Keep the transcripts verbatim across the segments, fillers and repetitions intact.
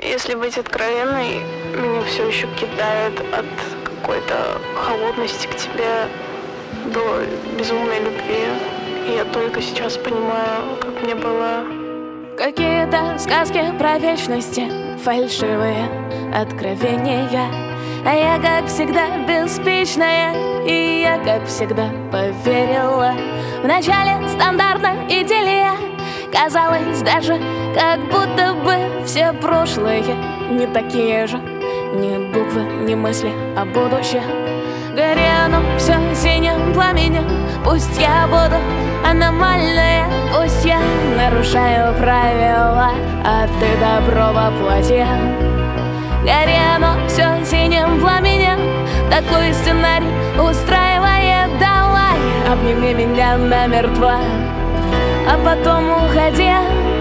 Если быть откровенной, меня все еще кидает от какой-то холодности к тебе до безумной любви. И я только сейчас понимаю, как мне было. Какие-то сказки про вечности, фальшивые откровения. А я, как всегда, беспечная, и я, как всегда, поверила. Вначале стандартно идиллия, казалось даже, как будто бы все прошлые не такие же. Ни буквы, ни мысли о будущем. Гори оно все синим пламенем. Пусть я буду аномальная, пусть я нарушаю правила, а ты добро воплоти. Гори оно все синим пламенем. Такой сценарий устраивает. Давай, обними меня намертво, а потом уходи.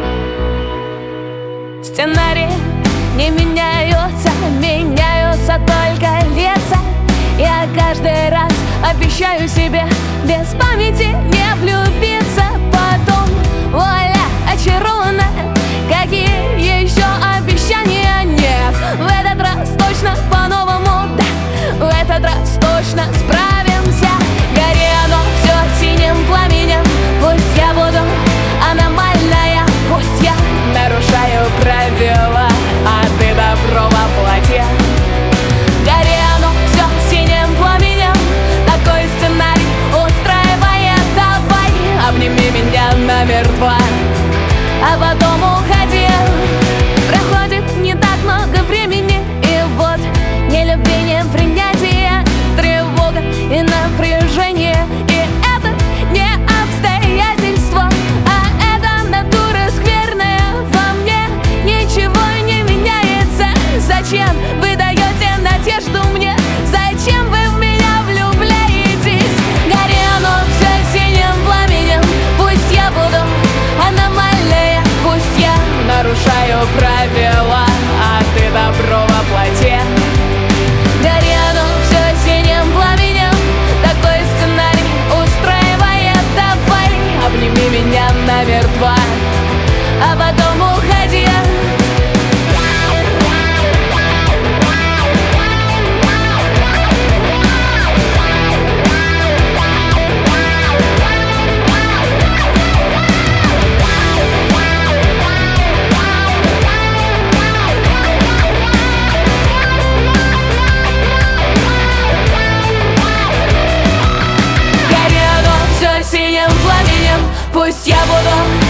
Сценарии не меняются, меняются только лица. Я каждый раз обещаю себе без памяти не влюбиться. Потом, вуаля, очарована. Какие еще обещания нет? В этот раз точно по-новому, да. В этот раз точно справимся. Гори оно все синим пламенем. Пусть я буду аномальная, пусть я нарушаю правила, а ты добро воплоти. Гори оно все синим пламенем. Такой сценарий устраивает. Давай, обними меня намертво, а потом уходи. Проходит не так много времени, и вот ни любви, ни принятия, тревога и напряжение. И это не обстоятельства, а это натура скверная во мне. Ничего не меняется. Зачем вы даете надежду мне? Зачем вы в меня влюбляетесь? Гори оно все синим пламенем. Пусть я буду аномальная, пусть я нарушаю правила, а ты добро воплоти. Гори оно все синим пламенем. Такой сценарий устраивает. Давай, обними меня намертво, а потом уходи. Пусть я буду